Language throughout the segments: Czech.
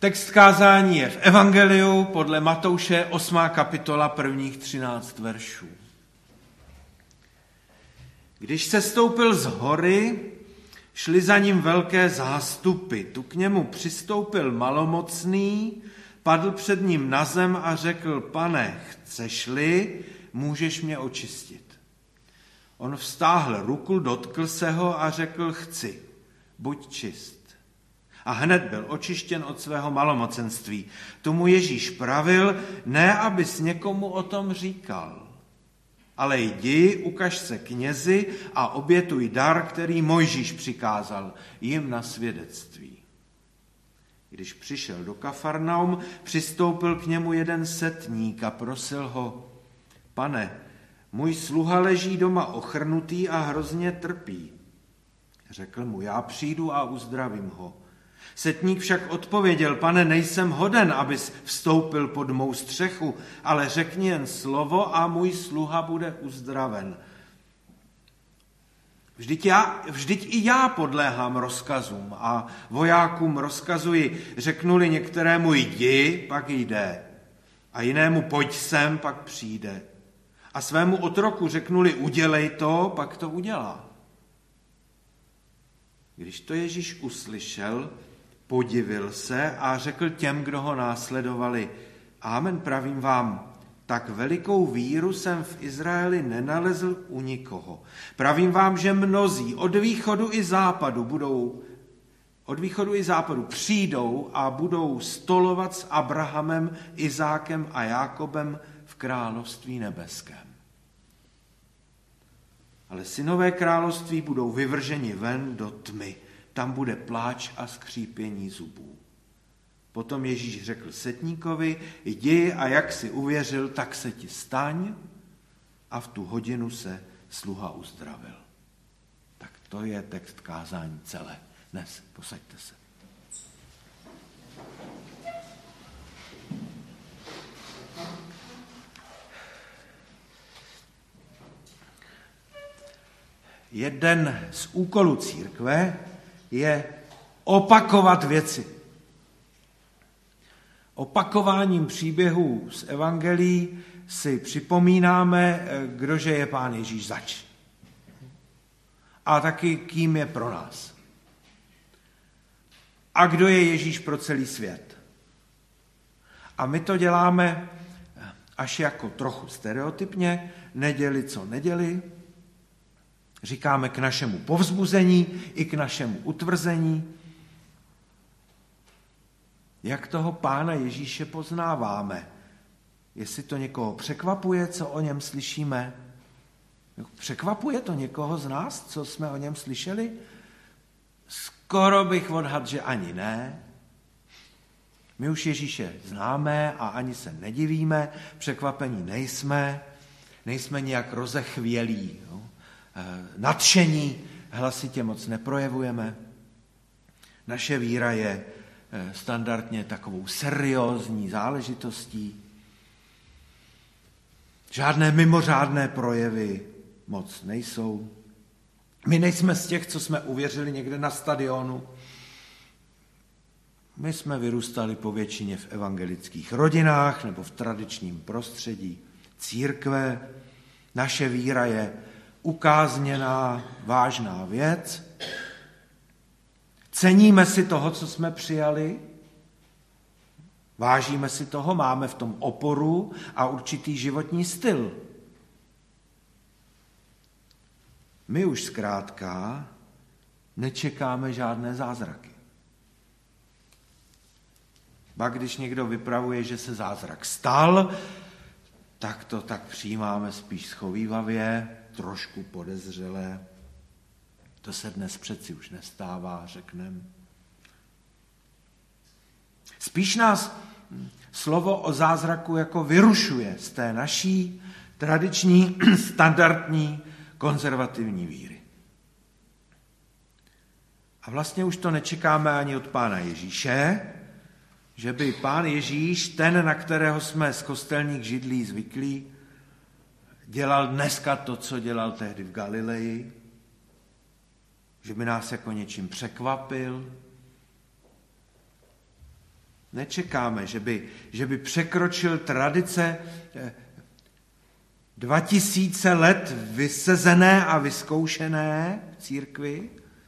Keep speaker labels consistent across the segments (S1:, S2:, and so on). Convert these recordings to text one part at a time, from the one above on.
S1: Text kázání je v Evangeliu podle Matouše 8. kapitola prvních 13 veršů. Když se stoupil z hory, šli za ním velké zástupy. Tu k němu přistoupil malomocný, padl před ním na zem a řekl: Pane, chceš-li, můžeš mě očistit. On vztáhl ruku, dotkl se ho a řekl: chci, buď čist. A hned byl očištěn od svého malomocenství. Tomu Ježíš pravil: ne, abys někomu o tom říkal, ale jdi, ukaž se knězi a obětuj dar, který Mojžíš přikázal, jim na svědectví. Když přišel do Kafarnaum, přistoupil k němu jeden setník a prosil ho: Pane, můj sluha leží doma ochrnutý a hrozně trpí. Řekl mu: já přijdu a uzdravím ho. Setník však odpověděl: Pane, nejsem hoden, abys vstoupil pod mou střechu, ale řekni jen slovo a můj sluha bude uzdraven. Vždyť i já podléhám rozkazům a vojákům rozkazuji: řeknu-li některému jdi, pak jde, a jinému pojď sem, pak přijde. A svému otroku řeknu-li udělej to, pak to udělá. Když to Ježíš uslyšel, podivil se a řekl těm, kdo ho následovali: Amen, pravím vám, tak velikou víru jsem v Izraeli nenalezl u nikoho. Pravím vám, že mnozí od východu i západu přijdou a budou stolovat s Abrahamem, Izákem a Jákobem v království nebeském. Ale synové království budou vyvrženi ven do tmy. Tam bude pláč a skřípění zubů. Potom Ježíš řekl setníkovi: jdi a jak jsi uvěřil, tak se ti staň. A v tu hodinu se sluha uzdravil. Tak to je text kázání celé. Dnes posaďte se. Jeden z úkolů církve je opakovat věci. Opakováním příběhů z evangelií si připomínáme, kdože je Pán Ježíš zač. A taky kým je pro nás. A kdo je Ježíš pro celý svět. A my to děláme až jako trochu stereotypně, neděli co neděli. Říkáme k našemu povzbuzení i k našemu utvrzení. Jak toho Pána Ježíše poznáváme? Jestli to někoho překvapuje, co o něm slyšíme? Překvapuje to někoho z nás, co jsme o něm slyšeli? Skoro bych odhadl, že ani ne. My už Ježíše známe a ani se nedivíme, překvapení nejsme nějak rozechvělí, nadšení hlasitě moc neprojevujeme. Naše víra je standardně takovou seriózní záležitostí. Žádné mimořádné projevy moc nejsou. My nejsme z těch, co jsme uvěřili někde na stadionu. My jsme vyrůstali po většině v evangelických rodinách nebo v tradičním prostředí církve. Naše víra je ukázněná, vážná věc. Ceníme si toho, co jsme přijali, vážíme si toho, máme v tom oporu a určitý životní styl. My už zkrátka nečekáme žádné zázraky. Ba když někdo vypravuje, že se zázrak stal, tak to tak přijímáme spíš schovívavě, trošku podezřelé. To se dnes přeci už nestává, řekneme. Spíš nás slovo o zázraku jako vyrušuje z té naší tradiční, standardní, konzervativní víry. A vlastně už to nečekáme ani od Pána Ježíše, že by Pán Ježíš, ten, na kterého jsme z kostelních židlí zvyklí, dělal dneska to, co dělal tehdy v Galileji, že by nás jako něčím překvapil. Nečekáme, že by překročil tradice 2000 let vysezené a vyzkoušené v církvi.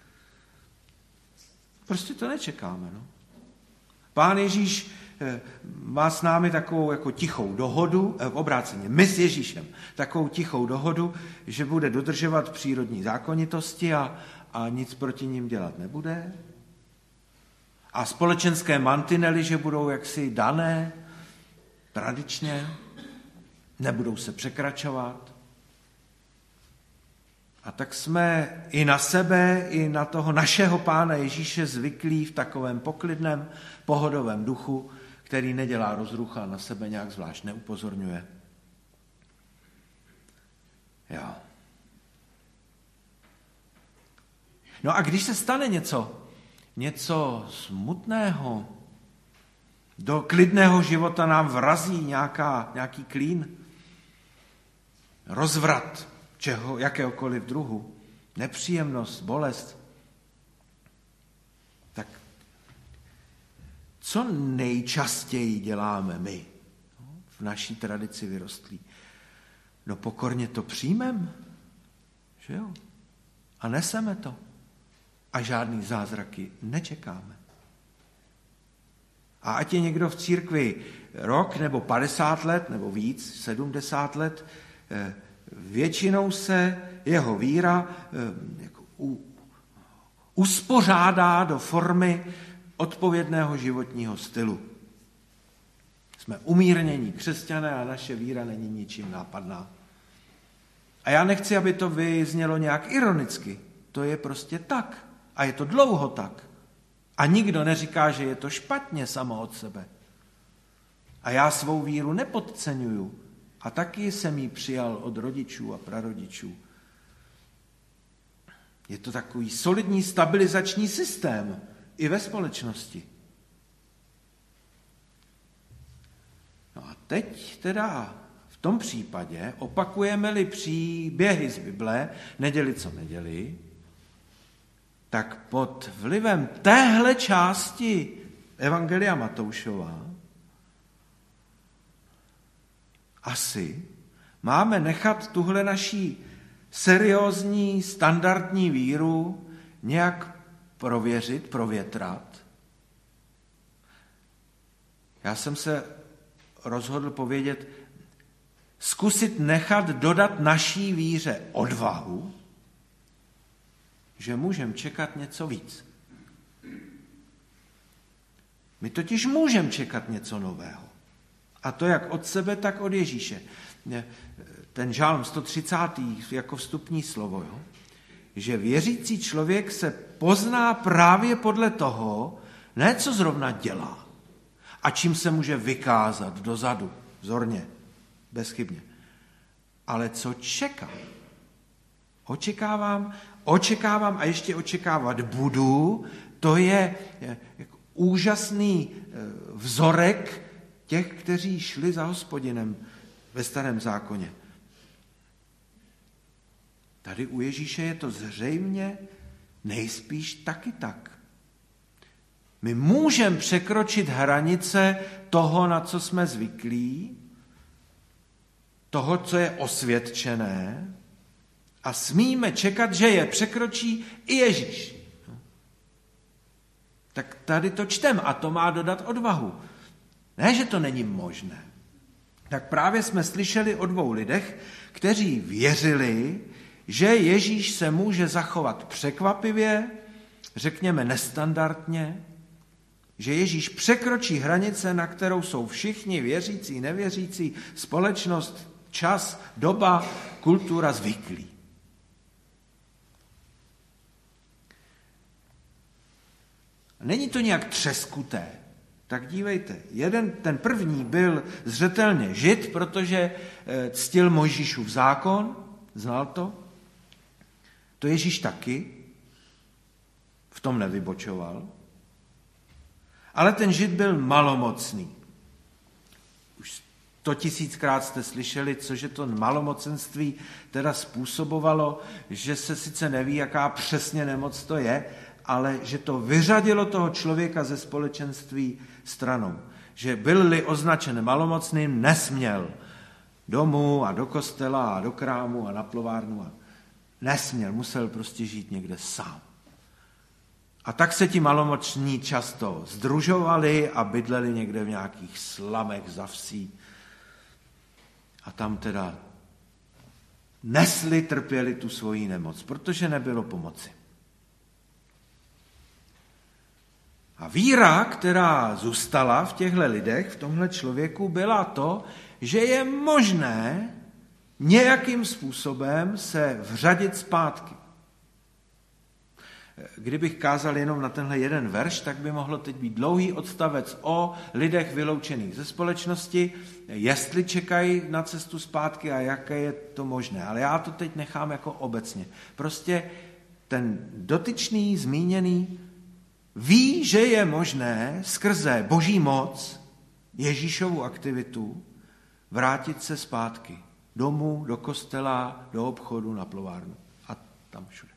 S1: Prostě to nečekáme. No. Pán Ježíš má s námi takovou jako tichou dohodu, obráceně, my s Ježíšem, takovou tichou dohodu, že bude dodržovat přírodní zákonitosti a nic proti ním dělat nebude. A společenské mantinely, že budou jaksi dané tradičně, nebudou se překračovat. A tak jsme i na sebe, i na toho našeho Pána Ježíše zvyklí v takovém poklidném, pohodovém duchu, který nedělá rozrucha, na sebe nějak zvlášť neupozorňuje. Jo. No a když se stane něco smutného, do klidného života nám vrazí nějaký klín, rozvrat jakéhokoliv druhu, nepříjemnost, bolest, tak co nejčastěji děláme my v naší tradici vyrostlí? No pokorně to přijmeme, že jo? A neseme to. A žádný zázraky nečekáme. A ať je někdo v církvi rok nebo 50 let nebo víc, 70 let, většinou se jeho víra uspořádá do formy odpovědného životního stylu. Jsme umírnění křesťané a naše víra není ničím nápadná. A já nechci, aby to vyznělo nějak ironicky. To je prostě tak. A je to dlouho tak. A nikdo neříká, že je to špatně samo od sebe. A já svou víru nepodceňuju. A taky jsem ji přijal od rodičů a prarodičů. Je to takový solidní stabilizační systém i ve společnosti. No a teď teda v tom případě opakujeme-li příběhy z Bible, neděli co neděli, tak pod vlivem téhle části Evangelia Matoušova asi máme nechat tuhle naší seriózní, standardní víru nějak prověřit, provětrat. Já jsem se rozhodl povědět, zkusit nechat dodat naší víře odvahu, že můžeme čekat něco víc. My totiž můžeme čekat něco nového. A to jak od sebe, tak od Ježíše. Ten žálm 130. jako vstupní slovo, jo? Že věřící člověk se pozná právě podle toho, ne co zrovna dělá a čím se může vykázat dozadu, vzorně, bezchybně, ale co čeká. Očekávám a ještě očekávat budu, to je úžasný vzorek těch, kteří šli za Hospodinem ve Starém zákoně. Tady u Ježíše je to zřejmě nejspíš taky tak. My můžeme překročit hranice toho, na co jsme zvyklí, toho, co je osvědčené, a smíme čekat, že je překročí i Ježíš. Tak tady to čtem a to má dodat odvahu. Ne, že to není možné. Tak právě jsme slyšeli o 2 lidech, kteří věřili, že Ježíš se může zachovat překvapivě, řekněme nestandardně, že Ježíš překročí hranice, na kterou jsou všichni věřící, nevěřící, společnost, čas, doba, kultura zvyklí. Není to nějak třeskuté. Tak dívejte, ten první byl zřetelně Žid, protože ctil Mojžíšův zákon, znal to. To Ježíš taky, v tom nevybočoval. Ale ten Žid byl malomocný. Už 100 000krát jste slyšeli, cože to malomocenství teda způsobovalo, že se sice neví, jaká přesně nemoc to je, ale že to vyřadilo toho člověka ze společenství stranou. Že byl-li označen malomocným, nesměl domů a do kostela a do krámu a na plovárnu. A nesměl, musel prostě žít někde sám. A tak se ti malomocní často združovali a bydleli někde v nějakých slamech za vsí. A tam teda nesli, trpěli tu svoji nemoc, protože nebylo pomoci. A víra, která zůstala v těchto lidech, v tomhle člověku, byla to, že je možné nějakým způsobem se vřadit zpátky. Kdybych kázal jenom na tenhle jeden verš, tak by mohlo teď být dlouhý odstavec o lidech vyloučených ze společnosti, jestli čekají na cestu zpátky a jaké je to možné. Ale já to teď nechám jako obecně. Prostě ten dotyčný, zmíněný, ví, že je možné skrze boží moc, Ježíšovu aktivitu, vrátit se zpátky. Domů, do kostela, do obchodu, na plovárnu a tam všude.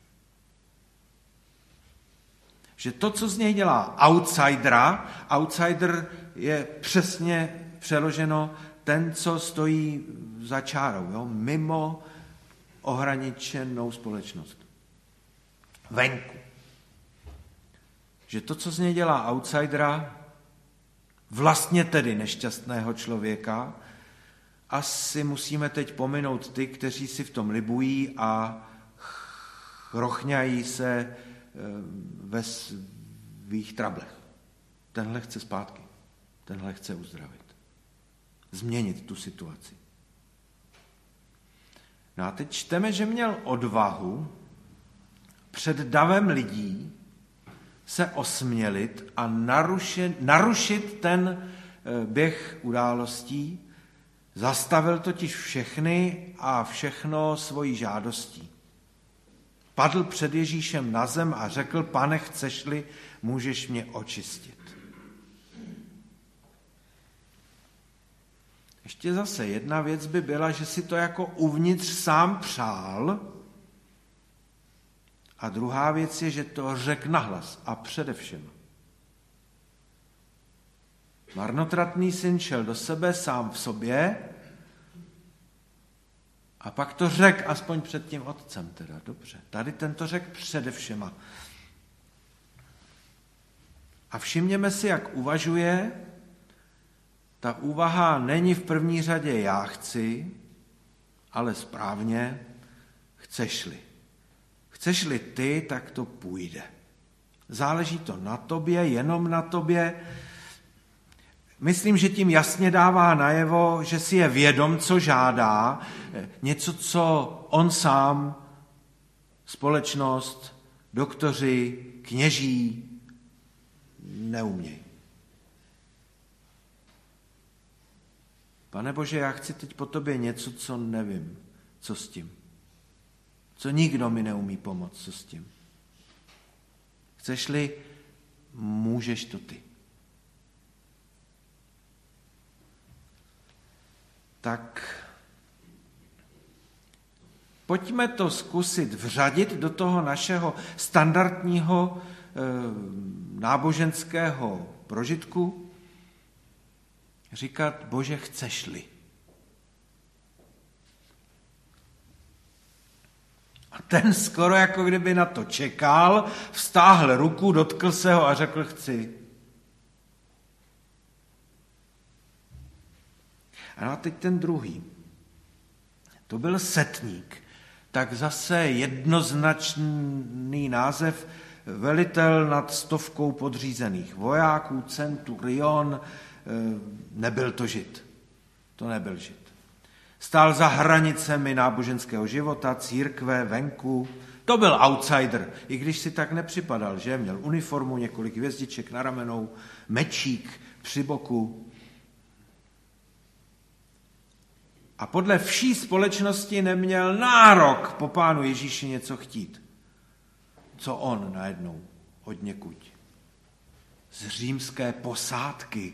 S1: Že to, co z něj dělá outsider je přesně přeloženo ten, co stojí za čárou, jo? Mimo ohraničenou společnost. Venku. Že to, co z něj dělá outsidera, vlastně tedy nešťastného člověka, asi musíme teď pominout ty, kteří si v tom libují a rochňají se ve svých trablech. Tenhle chce zpátky. Tenhle chce uzdravit. Změnit tu situaci. No a teď čteme, že měl odvahu před davem lidí se osmělit a narušit ten běh událostí. Zastavil totiž všechny a všechno svojí žádostí. Padl před Ježíšem na zem a řekl: Pane, chceš-li, můžeš mě očistit. Ještě zase jedna věc by byla, že si to jako uvnitř sám přál, a druhá věc je, že to řekl nahlas a především. Marnotratný syn šel do sebe sám v sobě a pak to řekl aspoň před tím otcem teda, dobře. Tady tento řekl především. A všimněme si, jak uvažuje. Ta úvaha není v první řadě já chci, ale správně chceš-li. Chceš-li ty, tak to půjde. Záleží to na tobě, jenom na tobě. Myslím, že tím jasně dává najevo, že si je vědom, co žádá, něco, co on sám, společnost, doktoři, kněží neumějí. Pane Bože, já chci teď po tobě něco, co nevím, co s tím. Co nikdo mi neumí pomoct, co s tím. Chceš-li, můžeš to ty. Tak pojďme to zkusit vřadit do toho našeho standardního náboženského prožitku. Říkat: Bože, chceš-li. A ten skoro jako kdyby na to čekal, vztáhl ruku, dotkl se ho a řekl: chci. A teď ten druhý. To byl setník. Tak zase jednoznačný název, velitel nad 100 podřízených vojáků, centurion, nebyl to Žid. To nebyl Žid. Stál za hranicemi náboženského života, církve, venku. To byl outsider, i když si tak nepřipadal, že? Měl uniformu, několik hvězdiček na ramenou, mečík při boku. A podle vší společnosti neměl nárok po Pánu Ježíši něco chtít. Co on najednou od někud? Z římské posádky.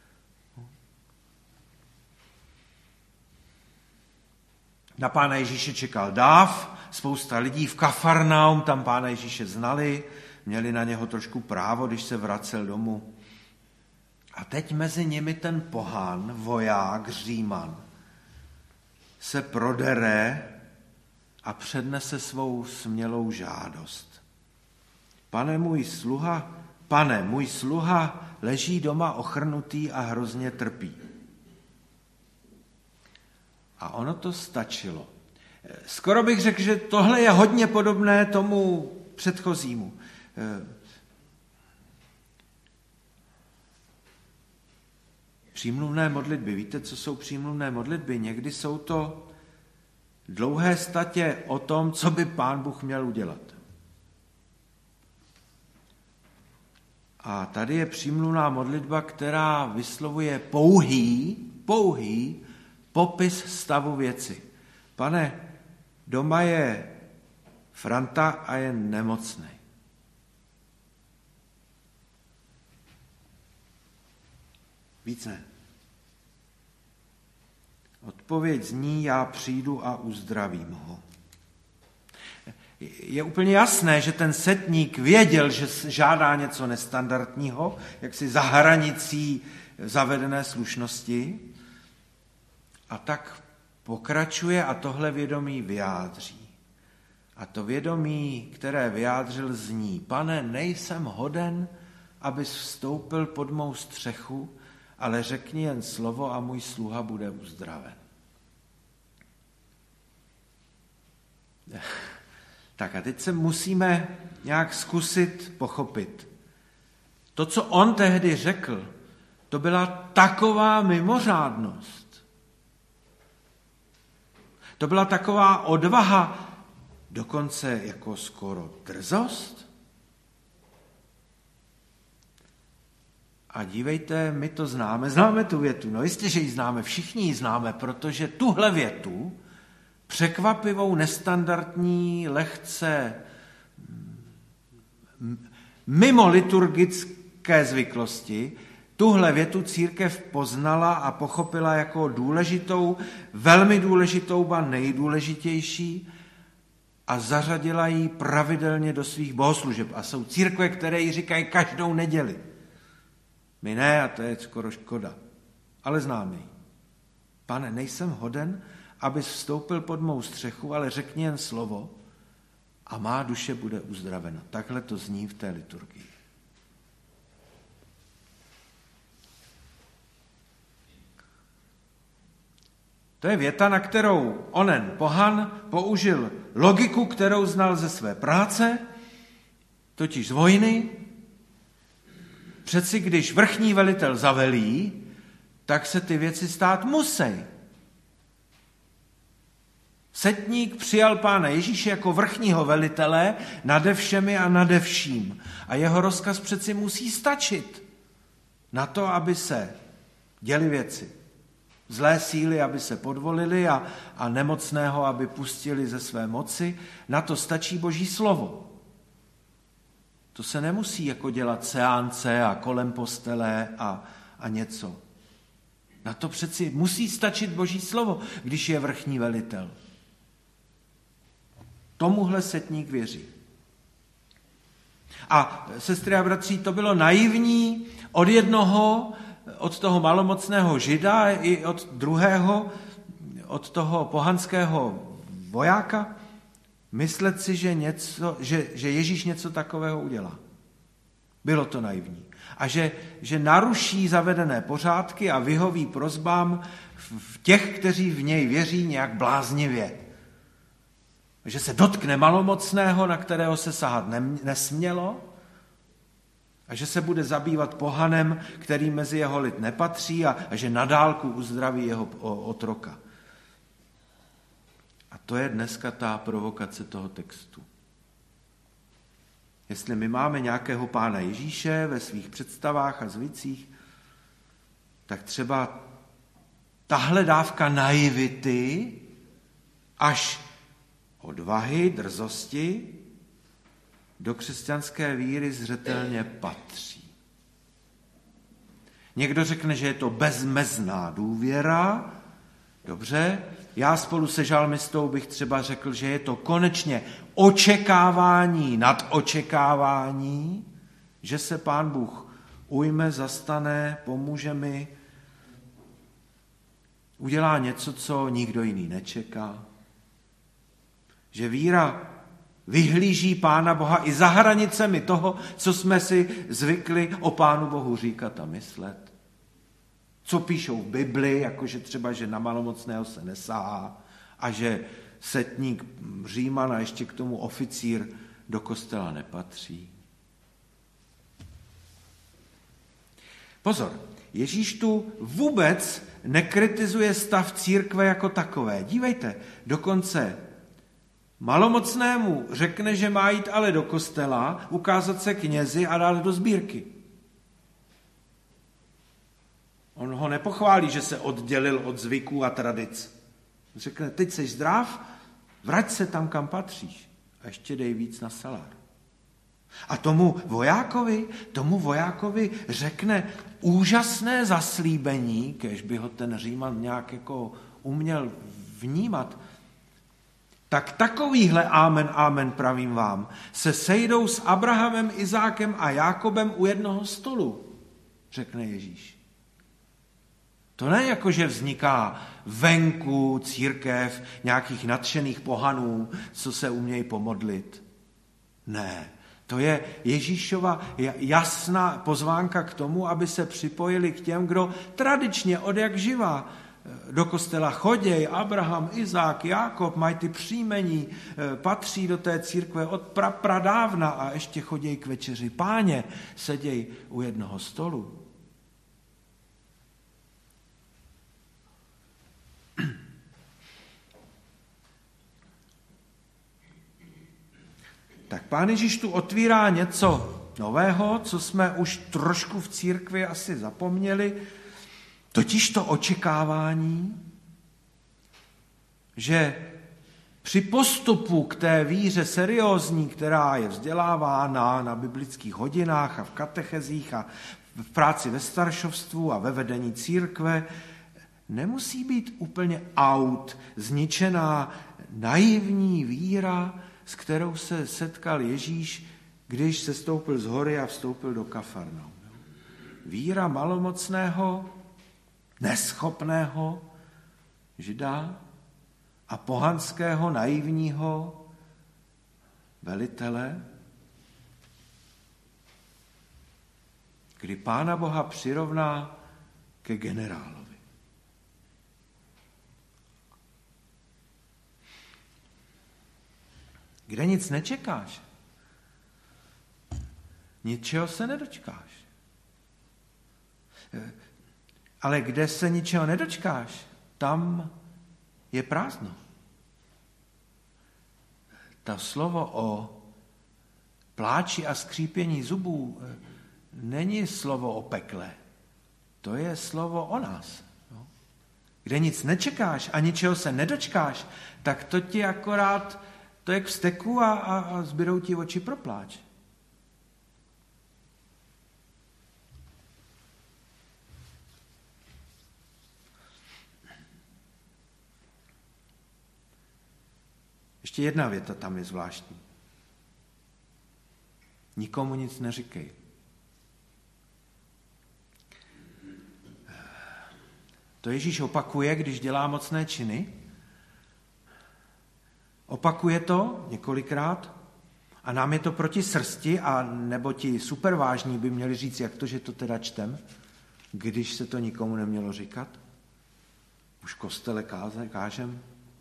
S1: Na Pána Ježíše čekal dáv, spousta lidí v Kafarnaum, tam Pána Ježíše znali, měli na něho trošku právo, když se vracel domů. A teď mezi nimi ten pohán, voják, Říman, se prodere a přednese svou smělou žádost. Pane, můj sluha leží doma ochrnutý a hrozně trpí. A ono to stačilo. Skoro bych řekl, že tohle je hodně podobné tomu předchozímu. Přímluvné modlitby. Víte, co jsou přímluvné modlitby? Někdy jsou to dlouhé statě o tom, co by Pán Bůh měl udělat. A tady je přímluvná modlitba, která vyslovuje pouhý popis stavu věci. Pane, doma je Franta a je nemocný. Víc ne. Odpověď zní, já přijdu a uzdravím ho. Je úplně jasné, že ten setník věděl, že žádá něco nestandardního, jaksi za hranicí zavedené slušnosti, a tak pokračuje a tohle vědomí vyjádří. A to vědomí, které vyjádřil, zní, Pane, nejsem hoden, abys vstoupil pod mou střechu, ale řekni jen slovo a můj sluha bude uzdraven. Tak a teď se musíme nějak zkusit pochopit. To, co on tehdy řekl, to byla taková mimořádnost. To byla taková odvaha, dokonce jako skoro drzost. A dívejte, my to známe tu větu, no jistě, že ji známe, všichni ji známe, protože tuhle větu, překvapivou, nestandardní, lehce mimo liturgické zvyklosti, tuhle větu církev poznala a pochopila jako důležitou, velmi důležitou, ba nejdůležitější a zařadila ji pravidelně do svých bohoslužeb. A jsou církve, které ji říkají každou neděli. My ne, a to je skoro škoda, ale známe ji. Pane, nejsem hoden, abys vstoupil pod mou střechu, ale řekni jen slovo a má duše bude uzdravena. Takhle to zní v té liturgii. To je věta, na kterou onen pohan použil logiku, kterou znal ze své práce, totiž z vojny. Přeci když vrchní velitel zavelí, tak se ty věci stát musí. Setník přijal Pána Ježíše jako vrchního velitele nade všemi a nade vším. A jeho rozkaz přeci musí stačit na to, aby se děly věci. Zlé síly, aby se podvolili a nemocného, aby pustili ze své moci. Na to stačí Boží slovo. To se nemusí jako dělat seance a kolem postele a něco. Na to přeci musí stačit Boží slovo, když je vrchní velitel. Tomuhle setník věří. A sestry a bratři, to bylo naivní od jednoho, od toho malomocného žida i od druhého, od toho pohanského vojáka, myslet si, že Ježíš něco takového udělá. Bylo to naivní. A že naruší zavedené pořádky a vyhoví prosbám v těch, kteří v něj věří nějak bláznivě. Že se dotkne malomocného, na kterého se sahat nesmělo, a že se bude zabývat pohanem, který mezi jeho lid nepatří, a že na dálku uzdraví jeho otroka. A to je dneska ta provokace toho textu. Jestli my máme nějakého Pána Ježíše ve svých představách a zvicích, tak třeba tahle dávka naivity až odvahy, drzosti do křesťanské víry zřetelně patří. Někdo řekne, že je to bezmezná důvěra, Dobře, já spolu se žalmistou bych třeba řekl, že je to konečně očekávání nad očekávání, že se Pán Bůh ujme, zastane, pomůže mi, udělá něco, co nikdo jiný nečeká. Že víra vyhlíží Pána Boha i za hranicemi toho, co jsme si zvykli o Pánu Bohu říkat a myslet. Co píšou v Bibli, jakože třeba, že na malomocného se nesahá a že setník Říman a ještě k tomu oficír do kostela nepatří. Pozor, Ježíš tu vůbec nekritizuje stav církve jako takové. Dívejte, dokonce malomocnému řekne, že má jít ale do kostela, ukázat se knězi a dát do sbírky. On ho nepochválí, že se oddělil od zvyků a tradic. Řekne, teď jsi zdrav, vrať se tam, kam patříš a ještě dej víc na salár. A tomu vojákovi řekne úžasné zaslíbení, kéž by ho ten Říman nějak jako uměl vnímat. Tak takovýhle amen, amen pravím vám, se sejdou s Abrahamem, Izákem a Jákobem u jednoho stolu, řekne Ježíš. To ne jako, že vzniká venku církev nějakých nadšených pohanů, co se umějí pomodlit. Ne, to je Ježíšova jasná pozvánka k tomu, aby se připojili k těm, kdo tradičně od jak živa do kostela choděj, Abraham, Izák, Jákob, mají ty příjmení, patří do té církve od pradávna a ještě choděj k večeři Páně, seděj u jednoho stolu. Tak Pán Ježíš tu otvírá něco nového, co jsme už trošku v církvi asi zapomněli, totiž to očekávání, že při postupu k té víře seriózní, která je vzdělávána na biblických hodinách a v katechezích a v práci ve staršovstvu a ve vedení církve, nemusí být úplně zničená naivní víra, s kterou se setkal Ježíš, když se stoupil z hory a vstoupil do Kafarnaum. Víra malomocného, neschopného Žida a pohanského naivního velitele, kdy Pána Boha přirovná ke generálovi. Kde nic nečekáš, ničeho se nedočkáš. Ale kde se ničeho nedočkáš, tam je prázdno. To slovo o pláči a skřípění zubů není slovo o pekle, to je slovo o nás. Kde nic nečekáš a ničeho se nedočkáš, tak to ti akorát, to je k vzteku a zbydou ti oči pro pláč. Ještě jedna věta tam je zvláštní. Nikomu nic neříkej. To Ježíš opakuje, když dělá mocné činy. Opakuje to několikrát a nám je to proti srsti, a nebo ti supervážní by měli říct, jak to, že to teda čtem, když se to nikomu nemělo říkat. Už kostele kážem.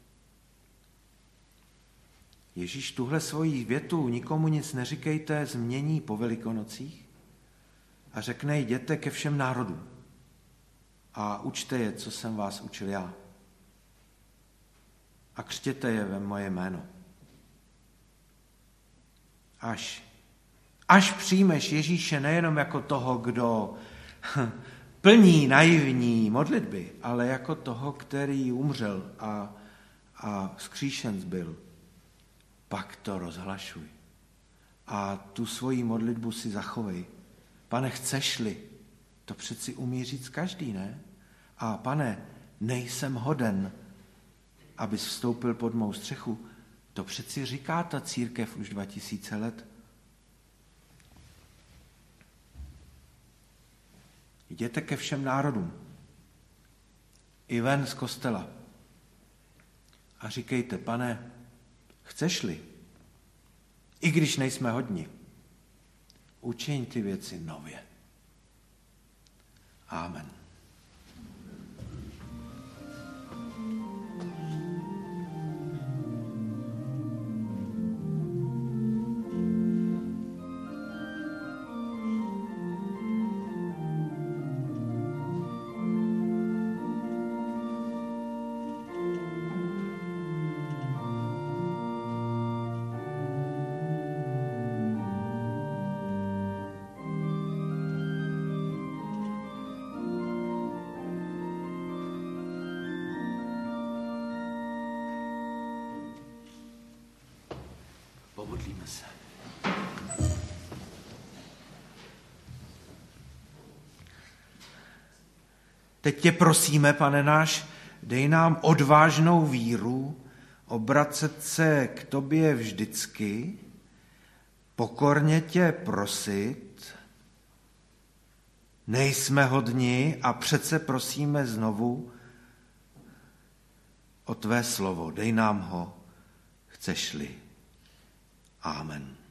S1: Ježíš tuhle svoji větu nikomu nic neříkejte změní po Velikonocích a řekne, jděte ke všem národům a učte je, co jsem vás učil já. A křtěte je ve moje jméno. Až přijmeš Ježíše nejenom jako toho, kdo plní naivní modlitby, ale jako toho, který umřel a vzkříšen byl, pak to rozhlašuj. A tu svoji modlitbu si zachovej. Pane, chceš-li? To přeci umí říct každý, ne? A Pane, nejsem hoden, abys vstoupil pod mou střechu. To přeci říká ta církev už 2000 let. Jděte ke všem národům, i ven z kostela a říkejte, Pane, chceš-li, i když nejsme hodni, učiň ty věci nově. Amen. Pomodlíme se. Teď tě prosíme, Pane náš, dej nám odvážnou víru, obracet se k tobě vždycky, pokorně tě prosit. Nejsme hodni a přece prosíme znovu o tvé slovo. Dej nám ho, chceš-li. Amen.